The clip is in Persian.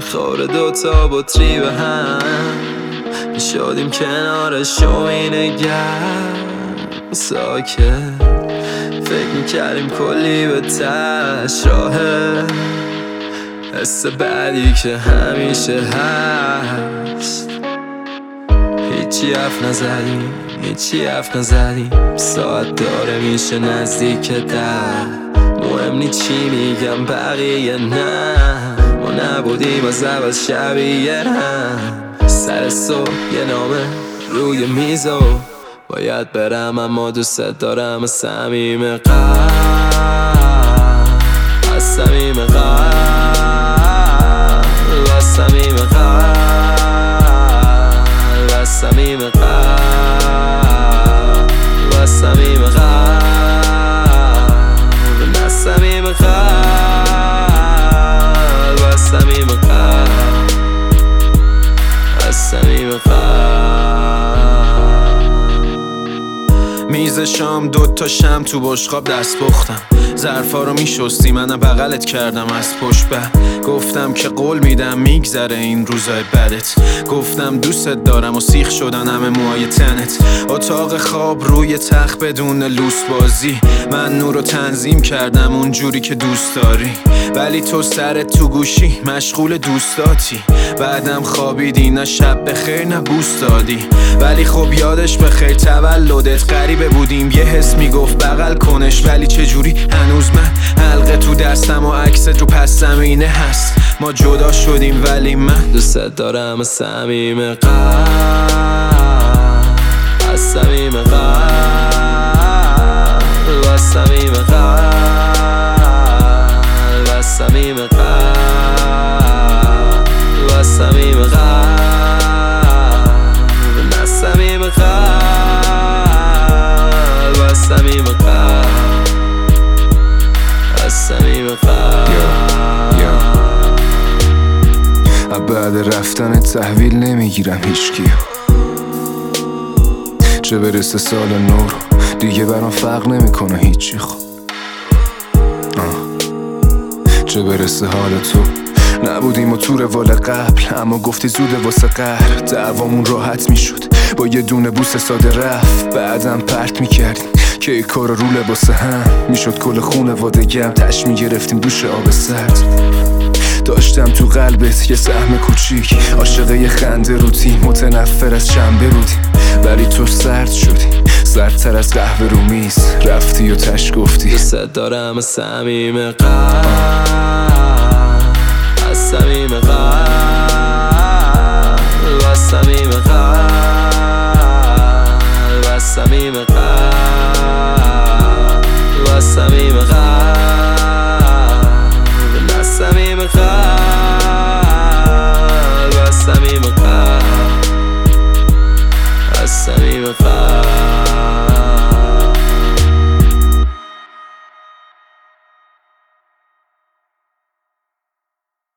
خور دوتا بطری به هم شدیم کنارش و اینگرم ساکت فکر میکردیم کلی به تش راهه حس بعدی که همیشه هست هیچی حرف نزدیم ساعت داره میشه نزدیک مهم نی چی میگم بقیه نه ما نبودیم از اول شبیه هم سر صبح یه نامه روی میزو باید برم اما دوست دارم از صمیم قلب از صمیم قلب از صمیم قلب از صمیم قلب از صمیم قلب از صمیم قلب از صمیم قلب از صمیم قلب میز شام دوتا شم تو بشقاب دست پختم ظرفا رو میشستی منم بغلت کردم از پشت گفتم که قول میدم میگذره این روزای بدت گفتم دوستت دارم و سیخ شدن همه موهای تنت اتاق خواب روی تخت بدون لوس بازی من نور رو تنظیم کردم اونجوری که دوست داری ولی تو سرت تو گوشی مشغول دوستاتی بعدم خوابیدی نه شب بخیر نه بوس دادی ولی خب یادش بخیر تولدت غریبه بودیم یه حس میگفت بغل کنش ولی چجوری هنوز من حلقه تو دستم و عکست رو پس زمینه هست ما جدا شدیم ولی من دوست دارم از صمیم قلب از صمیم قلب از صمیم قلب از صمیم قلب از صمیم قلب از صمیم قلب از صمیم قلب از صمیم قلب بعد رفتن تحویل نمیگیرم هیچکی چه برسه سال نو دیگه برام فرق نمیکنه هیچی خب چه برسه حال تو نبودیم و تو روال قبل اما گفتی زوده واسه قهر دعوامون راحت میشد با یه دونه بوس ساده رفت بعدم پرت میکردیم که ای کار رو لباس هم میشد کل خونه وادگم تش میگرفتیم دوش آب سرد داشتم تو قلبت یه سهم کوچیک عاشقه یه خنده روتی متنفر از شنبه بودیم ولی تو سرد شدی سردتر از قهوه رو میز رفتی و تش گفتی دوست دارم از صمیم قلب از صمیم قلب از صمیم قلب از صمیم قلب از صمیم قلب